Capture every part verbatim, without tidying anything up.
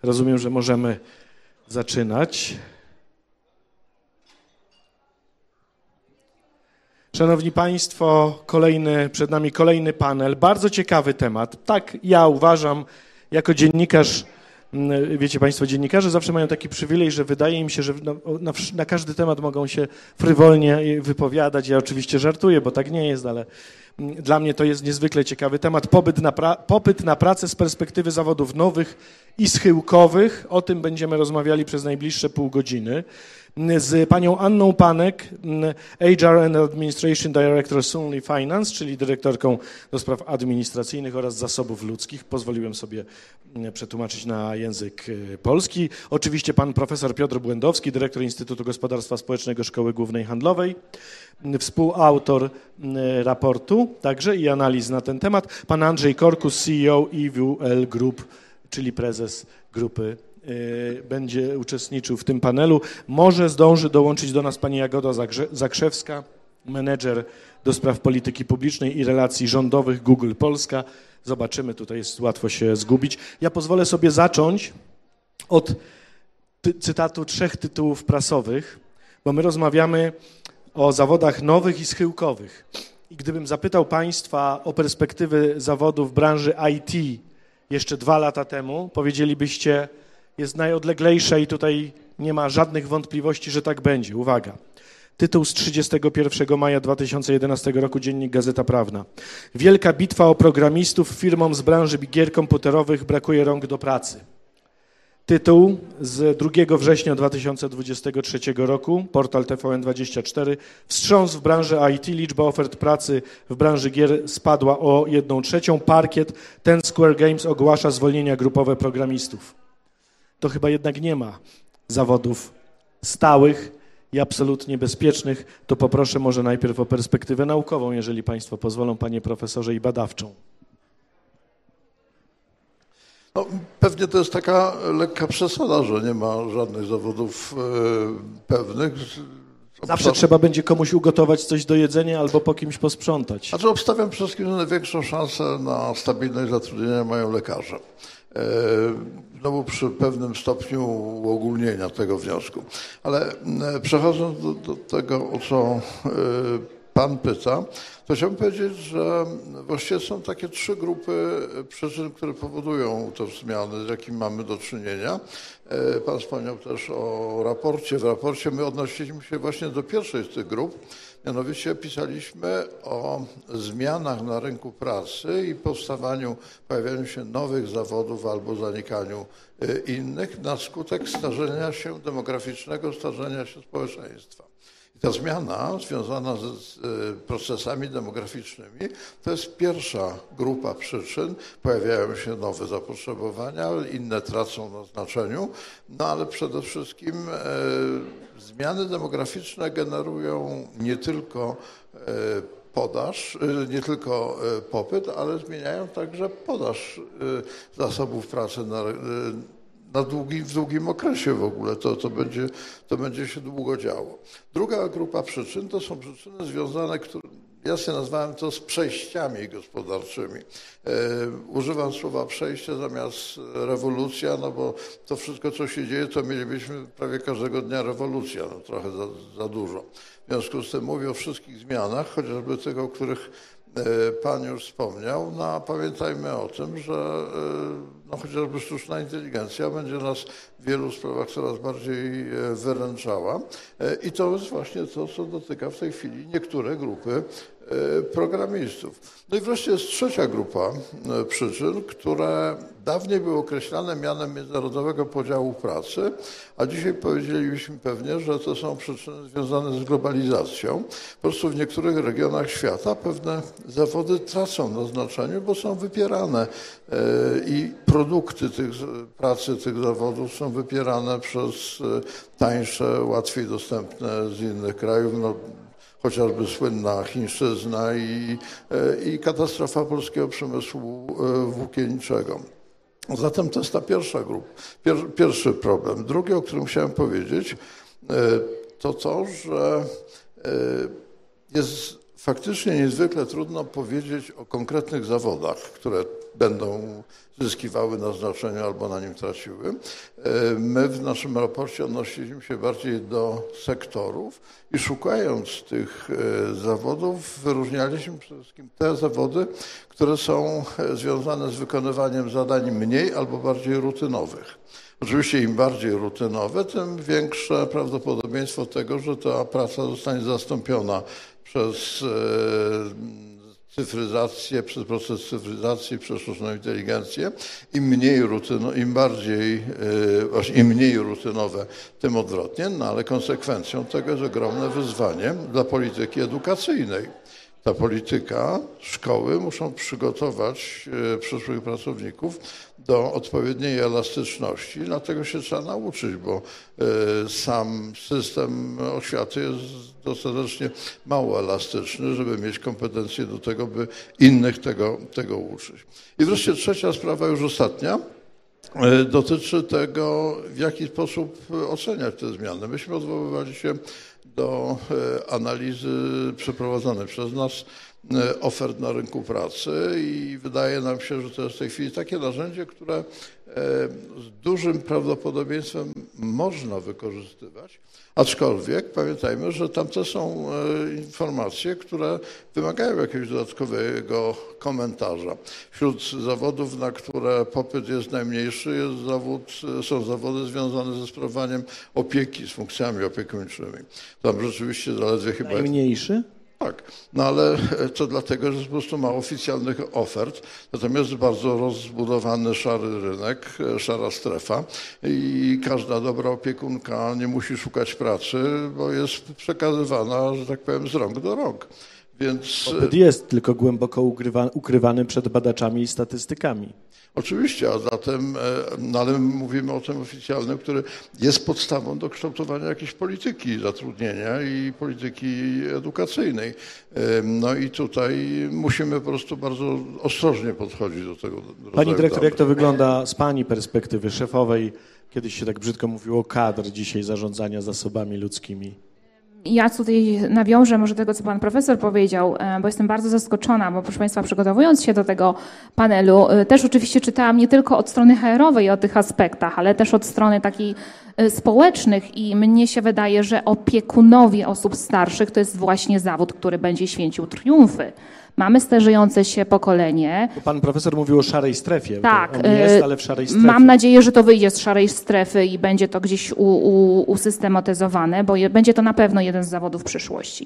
Rozumiem, że możemy zaczynać. Szanowni Państwo, kolejny, przed nami kolejny panel. Bardzo ciekawy temat. Tak, ja uważam, jako dziennikarz, wiecie Państwo, dziennikarze zawsze mają taki przywilej, że wydaje im się, że na, na, na każdy temat mogą się frywolnie wypowiadać. Ja oczywiście żartuję, bo tak nie jest, ale dla mnie to jest niezwykle ciekawy temat. Popyt na, pra, popyt na pracę z perspektywy zawodów nowych i schyłkowych. O tym będziemy rozmawiali przez najbliższe pół godziny. Z panią Anną Panek, H R and Administration Director Sunli Finance, czyli dyrektorką do spraw administracyjnych oraz zasobów ludzkich. Pozwoliłem sobie przetłumaczyć na język polski. Oczywiście pan profesor Piotr Błędowski, dyrektor Instytutu Gospodarstwa Społecznego Szkoły Głównej Handlowej, współautor raportu także i analiz na ten temat. Pan Andrzej Korkus, C E O E W L Group, czyli prezes grupy, będzie uczestniczył w tym panelu. Może zdąży dołączyć do nas pani Jagoda Zakrzewska, menedżer do spraw polityki publicznej i relacji rządowych Google Polska. Zobaczymy, tutaj jest łatwo się zgubić. Ja pozwolę sobie zacząć od ty- cytatu trzech tytułów prasowych, bo my rozmawiamy o zawodach nowych i schyłkowych. I gdybym zapytał Państwa o perspektywy zawodów w branży I T jeszcze dwa lata temu, powiedzielibyście, jest najodleglejsza i tutaj nie ma żadnych wątpliwości, że tak będzie. Uwaga. Tytuł z trzydziestego pierwszego maja dwa tysiące jedenastego roku, Dziennik Gazeta Prawna. Wielka bitwa o programistów, firmom z branży gier komputerowych brakuje rąk do pracy. Tytuł z drugiego września dwa tysiące dwudziestego trzeciego roku, portal T V N dwadzieścia cztery. Wstrząs w branży I T, liczba ofert pracy w branży gier spadła o jedną trzecią. Parkiet, Ten Square Games ogłasza zwolnienia grupowe programistów. To chyba jednak nie ma zawodów stałych i absolutnie bezpiecznych, to poproszę może najpierw o perspektywę naukową, jeżeli Państwo pozwolą, panie profesorze, i badawczą. No, pewnie to jest taka lekka przesada, że nie ma żadnych zawodów e, pewnych. Zawsze Obstaw... trzeba będzie komuś ugotować coś do jedzenia albo po kimś posprzątać. Znaczy obstawiam przede wszystkim, że największą szansę na stabilność zatrudnienia mają lekarze. Znowu przy pewnym stopniu uogólnienia tego wniosku. Ale przechodząc do, do tego, o co pan pyta, to chciałbym powiedzieć, że właściwie są takie trzy grupy przyczyn, które powodują te zmiany, z jakimi mamy do czynienia. Pan wspomniał też o raporcie. W raporcie my odnosiliśmy się właśnie do pierwszej z tych grup. Mianowicie pisaliśmy o zmianach na rynku pracy i powstawaniu, pojawianiu się nowych zawodów albo zanikaniu innych na skutek starzenia się, demograficznego starzenia się społeczeństwa. I ta zmiana związana z procesami demograficznymi to jest pierwsza grupa przyczyn. Pojawiają się nowe zapotrzebowania, inne tracą na znaczeniu, no ale przede wszystkim e, zmiany demograficzne generują nie tylko e, podaż, nie tylko popyt, ale zmieniają także podaż e, zasobów pracy na na długi, w długim okresie w ogóle. To, to, będzie, to będzie się długo działo. Druga grupa przyczyn to są przyczyny związane, które ja się nazwałem to z przejściami gospodarczymi. E, używam słowa przejście zamiast rewolucja, no bo to wszystko, co się dzieje, to mielibyśmy prawie każdego dnia rewolucja, no trochę za, za dużo. W związku z tym mówię o wszystkich zmianach, chociażby tych, o których pan już wspomniał, no a pamiętajmy o tym, że no, chociażby sztuczna inteligencja będzie nas w wielu sprawach coraz bardziej wyręczała i to jest właśnie to, co dotyka w tej chwili niektóre grupy programistów. No i wreszcie jest trzecia grupa przyczyn, które dawniej były określane mianem międzynarodowego podziału pracy, a dzisiaj powiedzielibyśmy pewnie, że to są przyczyny związane z globalizacją. Po prostu w niektórych regionach świata pewne zawody tracą na znaczeniu, bo są wypierane i produkty tych pracy tych zawodów są wypierane przez tańsze, łatwiej dostępne z innych krajów. No, chociażby słynna chińszczyzna i, i katastrofa polskiego przemysłu włókienniczego. Zatem to jest ta pierwsza grupa, pier, pierwszy problem. Drugi, o którym chciałem powiedzieć, to to, że jest faktycznie niezwykle trudno powiedzieć o konkretnych zawodach, które będą zyskiwały na znaczeniu albo na nim traciły. My w naszym raporcie odnosiliśmy się bardziej do sektorów i szukając tych zawodów wyróżnialiśmy przede wszystkim te zawody, które są związane z wykonywaniem zadań mniej albo bardziej rutynowych. Oczywiście im bardziej rutynowe, tym większe prawdopodobieństwo tego, że ta praca zostanie zastąpiona przez cyfryzację, przez proces cyfryzacji, przez sztuczną inteligencję. Im mniej rutyno, im bardziej, im mniej rutynowe, tym odwrotnie, no ale konsekwencją tego jest ogromne wyzwanie dla polityki edukacyjnej. Ta polityka, szkoły muszą przygotować przyszłych pracowników do odpowiedniej elastyczności. Dlatego się trzeba nauczyć, bo sam system oświaty jest dostatecznie mało elastyczny, żeby mieć kompetencje do tego, by innych tego, tego uczyć. I wreszcie trzecia sprawa, już ostatnia, dotyczy tego, w jaki sposób oceniać te zmiany. Myśmy odwoływali się do analizy przeprowadzonej przez nas ofert na rynku pracy i wydaje nam się, że to jest w tej chwili takie narzędzie, które z dużym prawdopodobieństwem można wykorzystywać, aczkolwiek pamiętajmy, że tamte są informacje, które wymagają jakiegoś dodatkowego komentarza. Wśród zawodów, na które popyt jest najmniejszy, jest zawód, są zawody związane ze sprawowaniem opieki, z funkcjami opiekuńczymi. Tam rzeczywiście zaledwie chyba... Najmniejszy? Tak, no ale to dlatego, że jest po prostu mało oficjalnych ofert, natomiast bardzo rozbudowany szary rynek, szara strefa i każda dobra opiekunka nie musi szukać pracy, bo jest przekazywana, że tak powiem, z rąk do rąk. Więc... Popyt jest tylko głęboko ukrywa, ukrywany przed badaczami i statystykami. Oczywiście, a zatem, no ale mówimy o tym oficjalnym, który jest podstawą do kształtowania jakiejś polityki zatrudnienia i polityki edukacyjnej. No i tutaj musimy po prostu bardzo ostrożnie podchodzić do tego. Pani dyrektor, jak to wygląda z Pani perspektywy szefowej? Kiedyś się tak brzydko mówiło kadr, dzisiaj zarządzania zasobami ludzkimi. Ja tutaj nawiążę może do tego, co pan profesor powiedział, bo jestem bardzo zaskoczona, bo proszę państwa, przygotowując się do tego panelu, też oczywiście czytałam nie tylko od strony H R-owej o tych aspektach, ale też od strony takiej społecznych i mnie się wydaje, że opiekunowie osób starszych to jest właśnie zawód, który będzie święcił triumfy. Mamy starzejące się pokolenie. Pan profesor mówił o szarej strefie. Tak. On jest, ale w szarej strefie. Mam nadzieję, że to wyjdzie z szarej strefy i będzie to gdzieś u, u, usystematyzowane, bo je, będzie to na pewno jeden z zawodów przyszłości.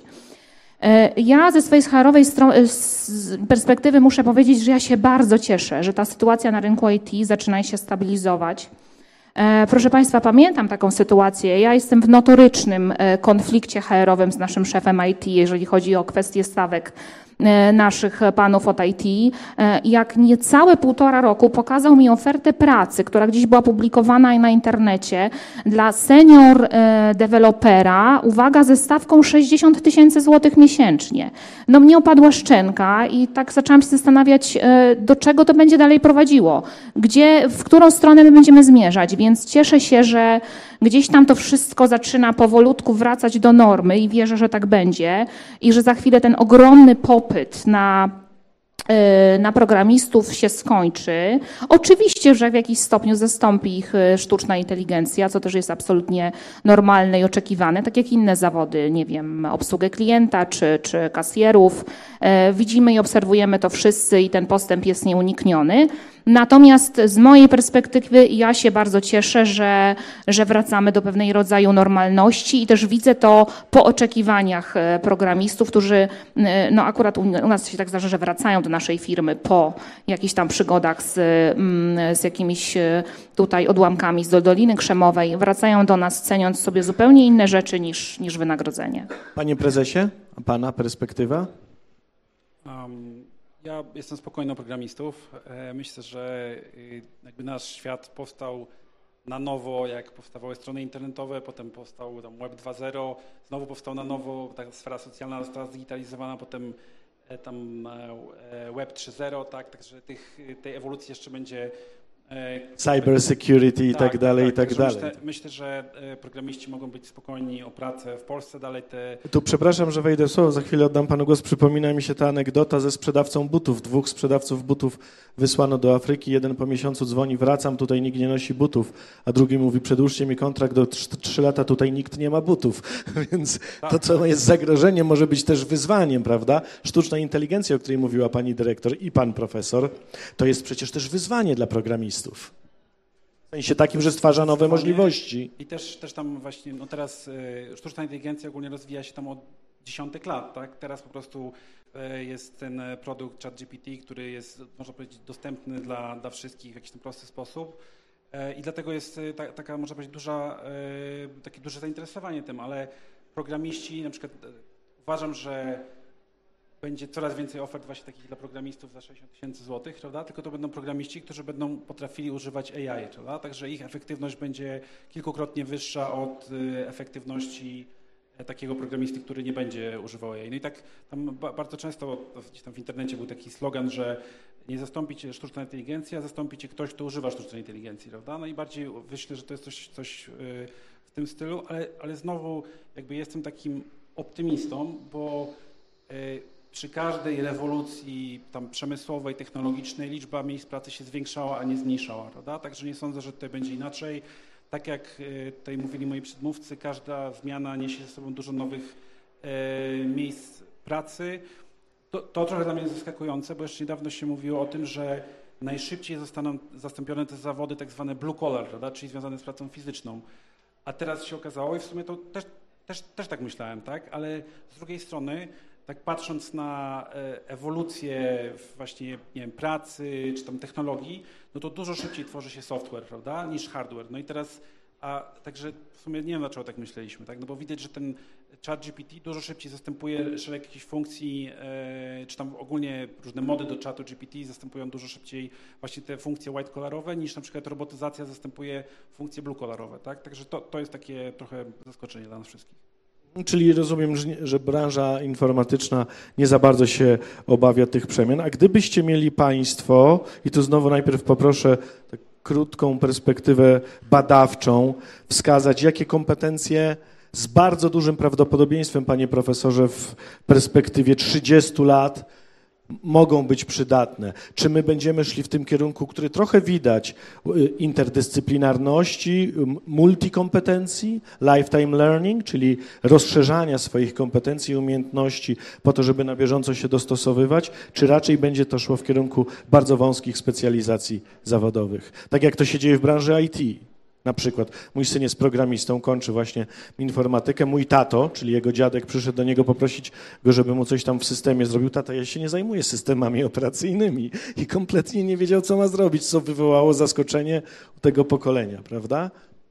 Ja ze swojej H R-owej perspektywy muszę powiedzieć, że ja się bardzo cieszę, że ta sytuacja na rynku I T zaczyna się stabilizować. Proszę państwa, pamiętam taką sytuację. Ja jestem w notorycznym konflikcie H R-owym z naszym szefem I T, jeżeli chodzi o kwestię stawek naszych panów od I T. Jak niecałe półtora roku pokazał mi ofertę pracy, która gdzieś była publikowana na internecie dla senior dewelopera, uwaga, ze stawką sześćdziesiąt tysięcy złotych miesięcznie. No mnie opadła szczęka i tak zaczęłam się zastanawiać, do czego to będzie dalej prowadziło, gdzie, w którą stronę my będziemy zmierzać, więc cieszę się, że gdzieś tam to wszystko zaczyna powolutku wracać do normy i wierzę, że tak będzie i że za chwilę ten ogromny popyt na, na programistów się skończy. Oczywiście, że w jakiś stopniu zastąpi ich sztuczna inteligencja, co też jest absolutnie normalne i oczekiwane, tak jak inne zawody, nie wiem, obsługę klienta czy, czy kasjerów. Widzimy i obserwujemy to wszyscy i ten postęp jest nieunikniony. Natomiast z mojej perspektywy ja się bardzo cieszę, że, że wracamy do pewnej rodzaju normalności i też widzę to po oczekiwaniach programistów, którzy, no akurat u nas się tak zdarza, że wracają do naszej firmy po jakichś tam przygodach z, z jakimiś tutaj odłamkami z Doliny Krzemowej, wracają do nas ceniąc sobie zupełnie inne rzeczy niż, niż wynagrodzenie. Panie prezesie, a pana perspektywa? Um. Ja jestem spokojny o programistów. Myślę, że jakby nasz świat powstał na nowo, jak powstawały strony internetowe, potem powstał tam Web dwa zero, znowu powstał na nowo, ta sfera socjalna została zdigitalizowana, potem tam Web trzy zero, tak, także tych, tej ewolucji jeszcze będzie cyber security i tak, tak dalej, tak, i tak dalej. Myślę, myślę, że programiści mogą być spokojni o pracę w Polsce dalej. Te... Tu przepraszam, że wejdę w słowo, za chwilę oddam panu głos. Przypomina mi się ta anegdota ze sprzedawcą butów. Dwóch sprzedawców butów wysłano do Afryki. Jeden po miesiącu dzwoni, wracam, tutaj nikt nie nosi butów, a drugi mówi, przedłużcie mi kontrakt do trzy lata, tutaj nikt nie ma butów. Więc to, co jest zagrożeniem, może być też wyzwaniem, prawda? Sztuczna inteligencja, o której mówiła pani dyrektor i pan profesor, to jest przecież też wyzwanie dla programistów. W sensie takim, że stwarza nowe możliwości. I też, też tam właśnie, no teraz y, sztuczna inteligencja ogólnie rozwija się tam od dziesiątek lat, tak? Teraz po prostu y, jest ten produkt ChatGPT, który jest, można powiedzieć, dostępny dla, dla wszystkich w jakiś tam prosty sposób. Y, I dlatego jest y, ta, taka, można powiedzieć, duża, y, takie duże zainteresowanie tym, ale programiści, na przykład y, uważam, że będzie coraz więcej ofert właśnie takich dla programistów za sześćdziesiąt tysięcy złotych, prawda? Tylko to będą programiści, którzy będą potrafili używać A I, prawda? Także ich efektywność będzie kilkukrotnie wyższa od y, efektywności takiego programisty, który nie będzie używał A I. No i tak tam ba bardzo często gdzieś tam w internecie był taki slogan, że nie zastąpi cię sztuczna inteligencja, zastąpi cię ktoś, kto używa sztucznej inteligencji, prawda? No i bardziej myślę, że to jest coś, coś y, w tym stylu, ale, ale znowu jakby jestem takim optymistą, bo y, przy każdej rewolucji tam przemysłowej, technologicznej liczba miejsc pracy się zwiększała, a nie zmniejszała, prawda? Także nie sądzę, że tutaj będzie inaczej. Tak jak tutaj mówili moi przedmówcy, każda zmiana niesie ze sobą dużo nowych e, miejsc pracy. To, to trochę dla mnie jest zaskakujące, bo jeszcze niedawno się mówiło o tym, że najszybciej zostaną zastąpione te zawody tak zwane blue collar, prawda? Czyli związane z pracą fizyczną. A teraz się okazało, i w sumie to też, też, też tak myślałem, tak? Ale z drugiej strony, tak patrząc na ewolucję właśnie, nie wiem, pracy czy tam technologii, no to dużo szybciej tworzy się software, prawda, niż hardware. No i teraz, a także w sumie nie wiem, dlaczego tak myśleliśmy, tak? No bo widać, że ten ChatGPT dużo szybciej zastępuje szereg jakichś funkcji, e, czy tam ogólnie różne mody do czatu G P T zastępują dużo szybciej właśnie te funkcje white collarowe, niż na przykład robotyzacja zastępuje funkcje blue collarowe, tak? Także to, to jest takie trochę zaskoczenie dla nas wszystkich. Czyli rozumiem, że branża informatyczna nie za bardzo się obawia tych przemian. A gdybyście mieli państwo, i tu znowu najpierw poproszę tak krótką perspektywę badawczą, wskazać, jakie kompetencje z bardzo dużym prawdopodobieństwem, panie profesorze, w perspektywie trzydziestu lat mogą być przydatne. Czy my będziemy szli w tym kierunku, który trochę widać, interdyscyplinarności, multikompetencji, lifetime learning, czyli rozszerzania swoich kompetencji i umiejętności po to, żeby na bieżąco się dostosowywać, czy raczej będzie to szło w kierunku bardzo wąskich specjalizacji zawodowych, tak jak to się dzieje w branży I T. Na przykład mój syn jest programistą, kończy właśnie informatykę. Mój tato, czyli jego dziadek, przyszedł do niego poprosić go, żeby mu coś tam w systemie zrobił. Tata, ja się nie zajmuję systemami operacyjnymi i kompletnie nie wiedział, co ma zrobić, co wywołało zaskoczenie u tego pokolenia, prawda?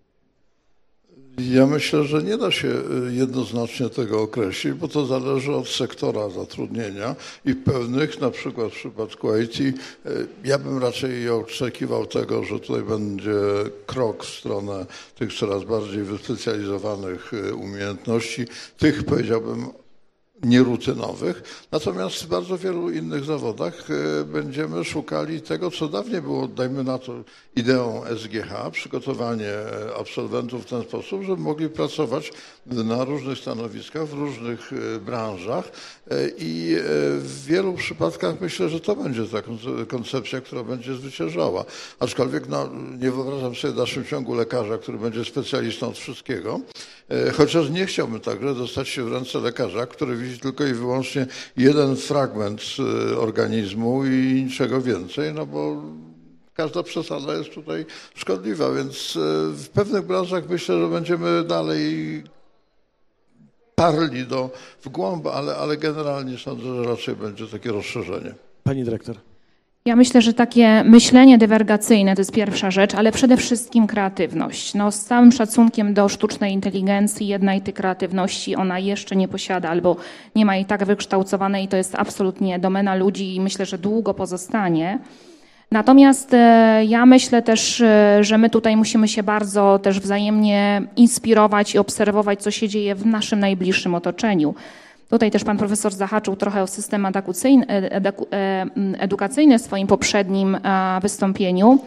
Ja myślę, że nie da się jednoznacznie tego określić, bo to zależy od sektora zatrudnienia i pewnych, na przykład w przypadku I T, ja bym raczej oczekiwał tego, że tutaj będzie krok w stronę tych coraz bardziej wyspecjalizowanych umiejętności, tych, powiedziałbym, nierutynowych. Natomiast w bardzo wielu innych zawodach będziemy szukali tego, co dawniej było, dajmy na to, ideą S G H, przygotowanie absolwentów w ten sposób, żeby mogli pracować na różnych stanowiskach, w różnych branżach i w wielu przypadkach myślę, że to będzie ta koncepcja, która będzie zwyciężała. Aczkolwiek no, nie wyobrażam sobie w dalszym ciągu lekarza, który będzie specjalistą od wszystkiego, chociaż nie chciałbym także dostać się w ręce lekarza, który widzi tylko i wyłącznie jeden fragment organizmu i niczego więcej, no bo każda przesada jest tutaj szkodliwa, więc w pewnych branżach myślę, że będziemy dalej parli do, w głąb, ale, ale generalnie sądzę, że raczej będzie takie rozszerzenie. Pani dyrektor. Ja myślę, że takie myślenie dywergacyjne to jest pierwsza rzecz, ale przede wszystkim kreatywność. No, z całym szacunkiem do sztucznej inteligencji, jednak tej kreatywności ona jeszcze nie posiada albo nie ma jej tak wykształcowanej i to jest absolutnie domena ludzi i myślę, że długo pozostanie. Natomiast ja myślę też, że my tutaj musimy się bardzo też wzajemnie inspirować i obserwować, co się dzieje w naszym najbliższym otoczeniu. Tutaj też pan profesor zahaczył trochę o system edukacyjny w swoim poprzednim wystąpieniu.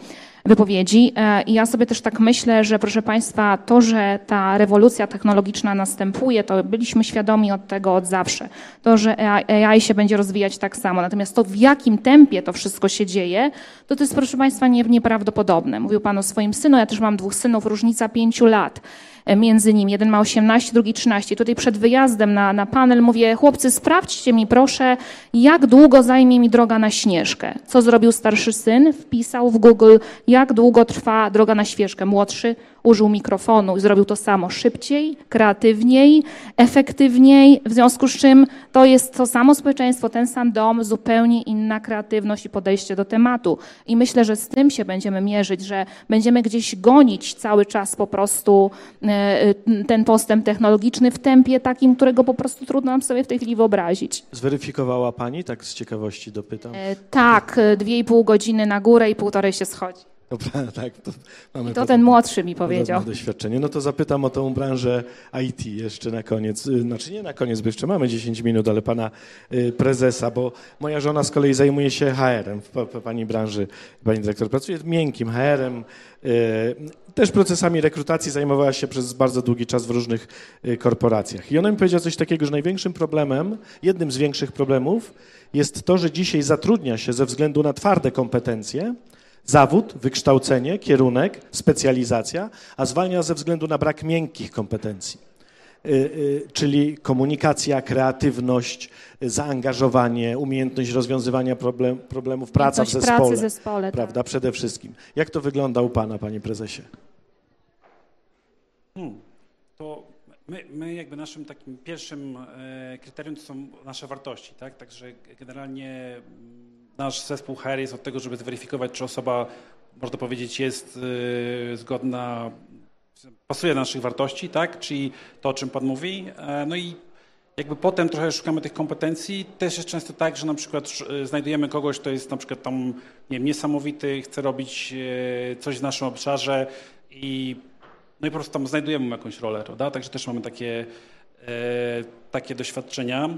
wypowiedzi. I ja sobie też tak myślę, że proszę Państwa, to, że ta rewolucja technologiczna następuje, to byliśmy świadomi od tego od zawsze. To, że A I się będzie rozwijać tak samo. Natomiast to, w jakim tempie to wszystko się dzieje, to to jest, proszę Państwa, nie, nieprawdopodobne. Mówił Pan o swoim synu, ja też mam dwóch synów, różnica pięciu lat między nimi. Jeden ma osiemnaście, drugi trzynaście. Tutaj przed wyjazdem na, na panel mówię, chłopcy, sprawdźcie mi proszę, jak długo zajmie mi droga na Śnieżkę. Co zrobił starszy syn? Wpisał w Google, jak długo trwa droga na Śnieżkę. Młodszy użył mikrofonu i zrobił to samo szybciej, kreatywniej, efektywniej, w związku z czym to jest to samo społeczeństwo, ten sam dom, zupełnie inna kreatywność i podejście do tematu. I myślę, że z tym się będziemy mierzyć, że będziemy gdzieś gonić cały czas po prostu ten postęp technologiczny w tempie takim, którego po prostu trudno nam sobie w tej chwili wyobrazić. Zweryfikowała Pani? Tak z ciekawości dopytam. E, tak, dwie i pół godziny na górę i półtorej się schodzi. Dobra, tak, to mamy I to ten młodszy mi powiedział. Doświadczenie. No to zapytam o tą branżę I T jeszcze na koniec. Znaczy nie na koniec, bo jeszcze mamy dziesięć minut, ale pana prezesa, bo moja żona z kolei zajmuje się H R-em w pani branży. Pani dyrektor pracuje miękkim H R-em. Też procesami rekrutacji zajmowała się przez bardzo długi czas w różnych korporacjach. I ona mi powiedziała coś takiego, że największym problemem, jednym z większych problemów jest to, że dzisiaj zatrudnia się ze względu na twarde kompetencje, zawód, wykształcenie, kierunek, specjalizacja, a zwalnia ze względu na brak miękkich kompetencji, czyli komunikacja, kreatywność, zaangażowanie, umiejętność rozwiązywania problem, problemów, praca w zespole, pracy w zespole, prawda, tak. Przede wszystkim. Jak to wygląda u Pana, Panie Prezesie? Hmm. To my, my jakby naszym takim pierwszym e, kryterium to są nasze wartości, tak? Także generalnie nasz zespół H R jest od tego, żeby zweryfikować, czy osoba, można powiedzieć, jest y, zgodna, pasuje do naszych wartości, tak? Czyli to, o czym Pan mówi. E, no i jakby potem trochę szukamy tych kompetencji. Też jest często tak, że na przykład znajdujemy kogoś, kto jest na przykład tam, nie wiem, niesamowity, chce robić e, coś w naszym obszarze i no i po prostu tam znajdujemy mu jakąś rolę, prawda? Także też mamy takie, e, takie doświadczenia.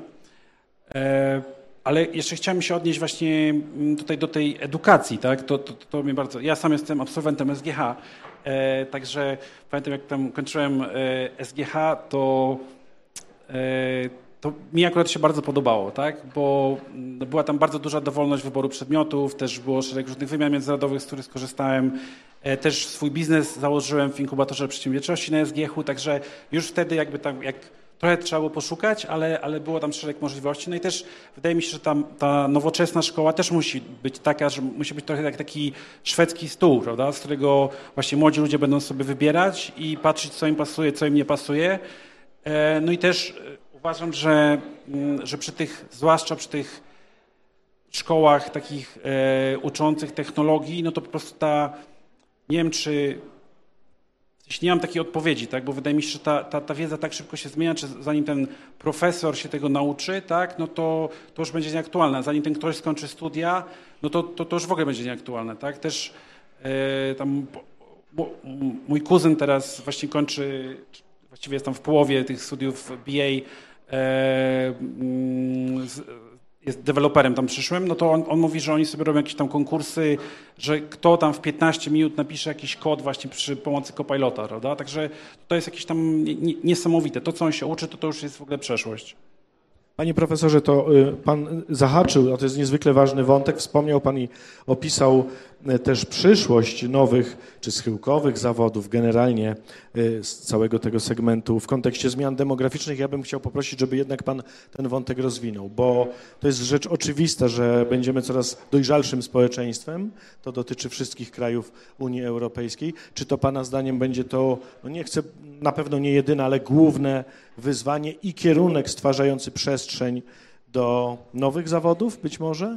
E, Ale jeszcze chciałem się odnieść właśnie tutaj do tej edukacji, tak? To, to, to mnie bardzo. Ja sam jestem absolwentem S G H, e, także pamiętam, jak tam kończyłem e, S G H, to, e, to mi akurat się bardzo podobało, tak? Bo była tam bardzo duża dowolność wyboru przedmiotów, też było szereg różnych wymian międzynarodowych, z których skorzystałem. E, też swój biznes założyłem w inkubatorze przedsiębiorczości na S G H-u, także już wtedy jakby tam jak trochę trzeba było poszukać, ale, ale było tam szereg możliwości. No i też wydaje mi się, że tam ta nowoczesna szkoła też musi być taka, że musi być trochę jak taki szwedzki stół, prawda, z którego właśnie młodzi ludzie będą sobie wybierać i patrzeć, co im pasuje, co im nie pasuje. No i też uważam, że, że przy tych, zwłaszcza przy tych szkołach takich uczących technologii, no to po prostu ta, nie wiem, czy nie mam takiej odpowiedzi, tak? Bo wydaje mi się, że ta, ta, ta wiedza tak szybko się zmienia, czy zanim ten profesor się tego nauczy, tak? No to, to już będzie nieaktualne. Zanim ten ktoś skończy studia, no to, to, to już w ogóle będzie nieaktualne, tak? Też e, tam bo, mój kuzyn teraz właśnie kończy, właściwie jest tam w połowie tych studiów B A, e, z, jest deweloperem tam przyszłym, no to on, on mówi, że oni sobie robią jakieś tam konkursy, że kto tam w piętnaście minut napisze jakiś kod właśnie przy pomocy Copilota, prawda? Także to jest jakieś tam niesamowite. To, co on się uczy, to to już jest w ogóle przeszłość. Panie profesorze, to Pan zahaczył, a to jest niezwykle ważny wątek, wspomniał Pan i opisał też przyszłość nowych czy schyłkowych zawodów, generalnie z całego tego segmentu w kontekście zmian demograficznych. Ja bym chciał poprosić, żeby jednak Pan ten wątek rozwinął, bo to jest rzecz oczywista, że będziemy coraz dojrzalszym społeczeństwem. To dotyczy wszystkich krajów Unii Europejskiej. Czy to Pana zdaniem będzie to, no nie chcę, na pewno nie jedyne, ale główne wyzwanie i kierunek stwarzający przestrzeń do nowych zawodów być może?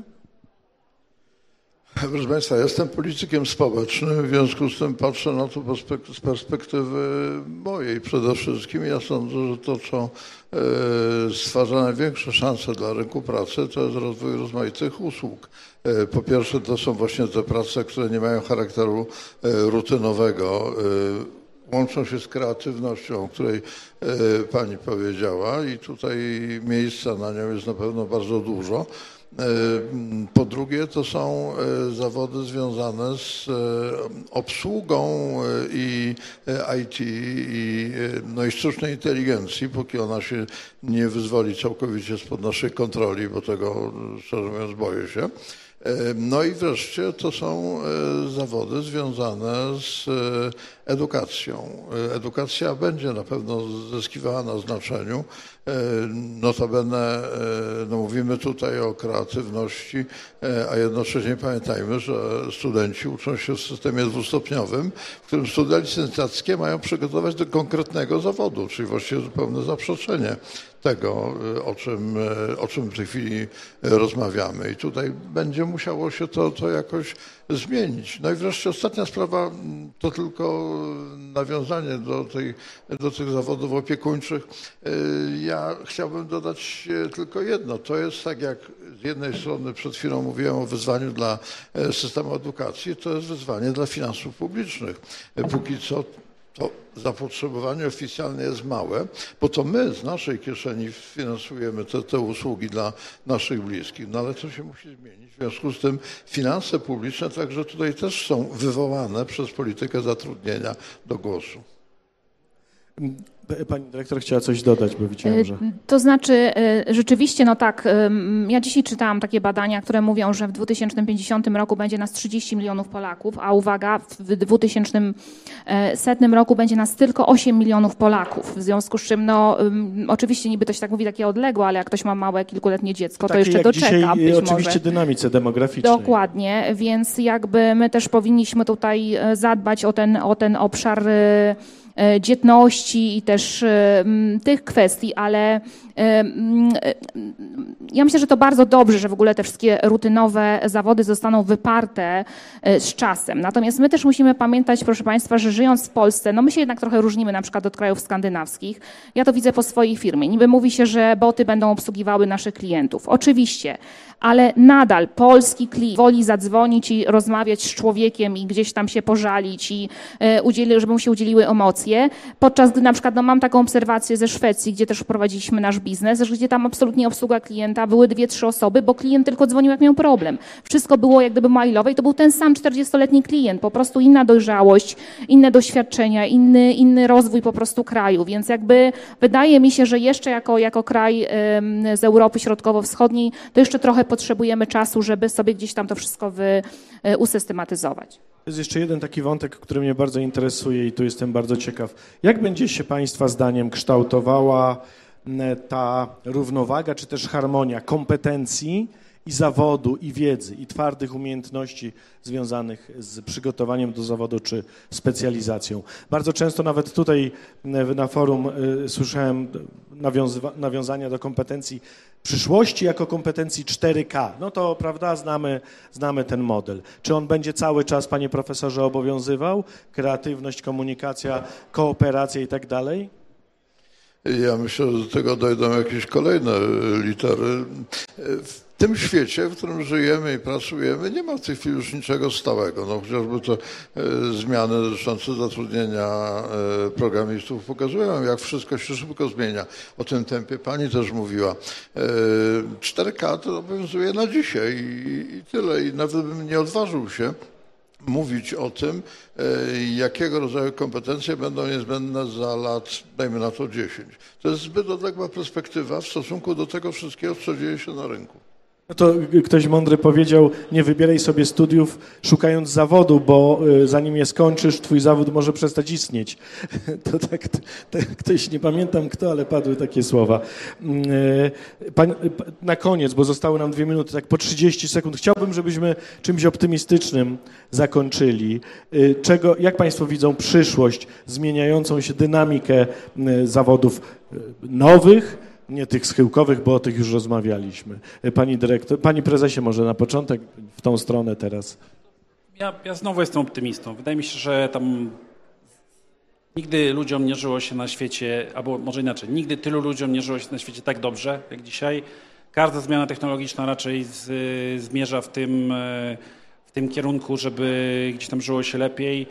Proszę Państwa, jestem politykiem społecznym, w związku z tym patrzę na to z perspektywy mojej przede wszystkim. Ja sądzę, że to, co stwarza największe szanse dla rynku pracy, to jest rozwój rozmaitych usług. Po pierwsze, to są właśnie te prace, które nie mają charakteru rutynowego, łączą się z kreatywnością, o której Pani powiedziała i tutaj miejsca na nią jest na pewno bardzo dużo. Po drugie, to są zawody związane z obsługą i I T, i, no i sztucznej inteligencji, póki ona się nie wyzwoli całkowicie spod naszej kontroli, bo tego, szczerze mówiąc, boję się. No i wreszcie to są zawody związane z edukacją. Edukacja będzie na pewno zyskiwała na znaczeniu. Notabene no mówimy tutaj o kreatywności, a jednocześnie pamiętajmy, że studenci uczą się w systemie dwustopniowym, w którym studia licencjackie mają przygotować do konkretnego zawodu, czyli właściwie zupełne zaprzeczenie tego, o czym, o czym w tej chwili rozmawiamy. I tutaj będzie musiało się to, to jakoś zmienić. No i wreszcie ostatnia sprawa to tylko nawiązanie do, tej, do tych zawodów opiekuńczych. Ja chciałbym dodać tylko jedno. To jest tak, jak z jednej strony przed chwilą mówiłem o wyzwaniu dla systemu edukacji, to jest wyzwanie dla finansów publicznych. Póki co to zapotrzebowanie oficjalne jest małe, bo to my z naszej kieszeni finansujemy te, te usługi dla naszych bliskich, no ale to się musi zmienić. W związku z tym finanse publiczne także tutaj też są wywołane przez politykę zatrudnienia do głosu. Pani dyrektor chciała coś dodać, bo widziałem, że... To znaczy, rzeczywiście, no tak, ja dzisiaj czytałam takie badania, które mówią, że w dwa tysiące pięćdziesiątym roku będzie nas trzydzieści milionów Polaków, a uwaga, w dwa tysiące setnym roku będzie nas tylko osiem milionów Polaków. W związku z czym, no oczywiście niby to się tak mówi takie odległe, ale jak ktoś ma małe, kilkuletnie dziecko, to takie jeszcze jak doczeka dzisiaj, być oczywiście może. dynamice demograficznej. Dokładnie, więc jakby my też powinniśmy tutaj zadbać o ten, o ten obszar dzietności i też tych kwestii, ale ja myślę, że to bardzo dobrze, że w ogóle te wszystkie rutynowe zawody zostaną wyparte z czasem. Natomiast my też musimy pamiętać, proszę Państwa, że żyjąc w Polsce, no my się jednak trochę różnimy na przykład od krajów skandynawskich. Ja to widzę po swojej firmie. Niby mówi się, że boty będą obsługiwały naszych klientów. Oczywiście, ale nadal polski klient woli zadzwonić i rozmawiać z człowiekiem i gdzieś tam się pożalić i udzieli, żeby mu się udzieliły emocje, podczas gdy na przykład no, mam taką obserwację ze Szwecji, gdzie też wprowadziliśmy nasz biznes, gdzie tam absolutnie obsługa klienta były dwie, trzy osoby, bo klient tylko dzwonił, jak miał problem. Wszystko było jak gdyby mailowe i to był ten sam czterdziestoletni klient, po prostu inna dojrzałość, inne doświadczenia, inny, inny rozwój po prostu kraju, więc jakby wydaje mi się, że jeszcze jako, jako kraj z Europy Środkowo-Wschodniej to jeszcze trochę potrzebujemy czasu, żeby sobie gdzieś tam to wszystko wy, usystematyzować. Jest jeszcze jeden taki wątek, który mnie bardzo interesuje i tu jestem bardzo ciekaw. Jak będzie się Państwa zdaniem kształtowała ta równowaga, czy też harmonia kompetencji i zawodu, i wiedzy, i twardych umiejętności związanych z przygotowaniem do zawodu, czy specjalizacją? Bardzo często nawet tutaj na forum słyszałem nawiązania do kompetencji przyszłości jako kompetencji cztery K. No to, prawda, znamy, znamy ten model. Czy on będzie cały czas, panie profesorze, obowiązywał? Kreatywność, komunikacja, kooperacja i tak dalej? Ja myślę, że do tego dojdą jakieś kolejne litery. W tym świecie, w którym żyjemy i pracujemy, nie ma w tej chwili już niczego stałego. No, chociażby te zmiany dotyczące zatrudnienia programistów pokazują, jak wszystko się szybko zmienia. O tym tempie pani też mówiła. cztery K to obowiązuje na dzisiaj i, i tyle. I nawet bym nie odważył się mówić o tym, jakiego rodzaju kompetencje będą niezbędne za lat, dajmy na to dziesięć. To jest zbyt odległa perspektywa w stosunku do tego wszystkiego, co dzieje się na rynku. No to ktoś mądry powiedział, nie wybieraj sobie studiów szukając zawodu, bo zanim je skończysz, twój zawód może przestać istnieć. To tak, tak ktoś, nie pamiętam kto, ale padły takie słowa. Pan, na koniec, bo zostały nam dwie minuty, tak po trzydzieści sekund, chciałbym, żebyśmy czymś optymistycznym zakończyli. Czego, jak Państwo widzą przyszłość, zmieniającą się dynamikę zawodów nowych, nie tych schyłkowych, bo o tych już rozmawialiśmy. Pani dyrektor, pani prezesie, może na początek w tą stronę teraz. Ja, ja znowu jestem optymistą. Wydaje mi się, że tam nigdy ludziom nie żyło się na świecie, albo może inaczej, nigdy tylu ludziom nie żyło się na świecie tak dobrze, jak dzisiaj. Każda zmiana technologiczna raczej z, zmierza w tym, w tym kierunku, żeby gdzieś tam żyło się lepiej.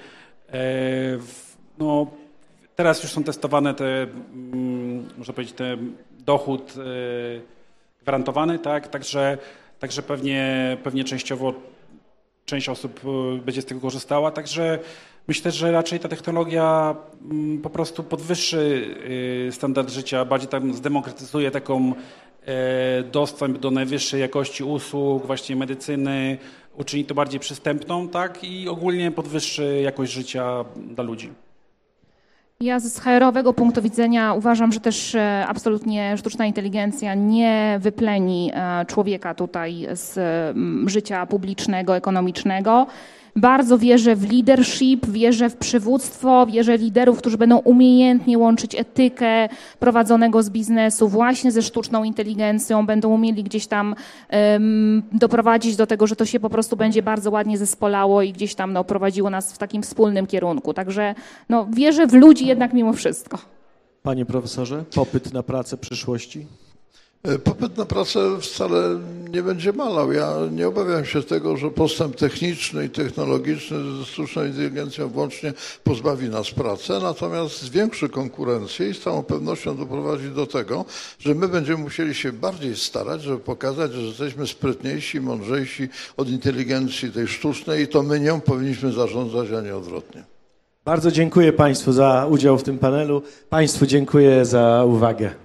No, teraz już są testowane te, można powiedzieć, te dochód gwarantowany, tak? Także, także pewnie, pewnie częściowo część osób będzie z tego korzystała, także myślę, że raczej ta technologia po prostu podwyższy standard życia, bardziej tam zdemokratyzuje taką dostęp do najwyższej jakości usług, właśnie medycyny, uczyni to bardziej przystępną, tak, i ogólnie podwyższy jakość życia dla ludzi. Ja z H R-owego punktu widzenia uważam, że też absolutnie sztuczna inteligencja nie wypleni człowieka tutaj z życia publicznego, ekonomicznego. Bardzo wierzę w leadership, wierzę w przywództwo, wierzę w liderów, którzy będą umiejętnie łączyć etykę prowadzonego z biznesu właśnie ze sztuczną inteligencją, będą umieli gdzieś tam um, doprowadzić do tego, że to się po prostu będzie bardzo ładnie zespolało i gdzieś tam no, prowadziło nas w takim wspólnym kierunku. Także no, wierzę w ludzi jednak mimo wszystko. Panie profesorze, popyt na pracę przyszłości? Popyt na pracę wcale nie będzie malał. Ja nie obawiam się tego, że postęp techniczny i technologiczny ze sztuczną inteligencją włącznie pozbawi nas pracy, natomiast zwiększy konkurencję i z całą pewnością doprowadzi do tego, że my będziemy musieli się bardziej starać, żeby pokazać, że jesteśmy sprytniejsi, mądrzejsi od inteligencji tej sztucznej i to my nią powinniśmy zarządzać, a nie odwrotnie. Bardzo dziękuję Państwu za udział w tym panelu. Państwu dziękuję za uwagę.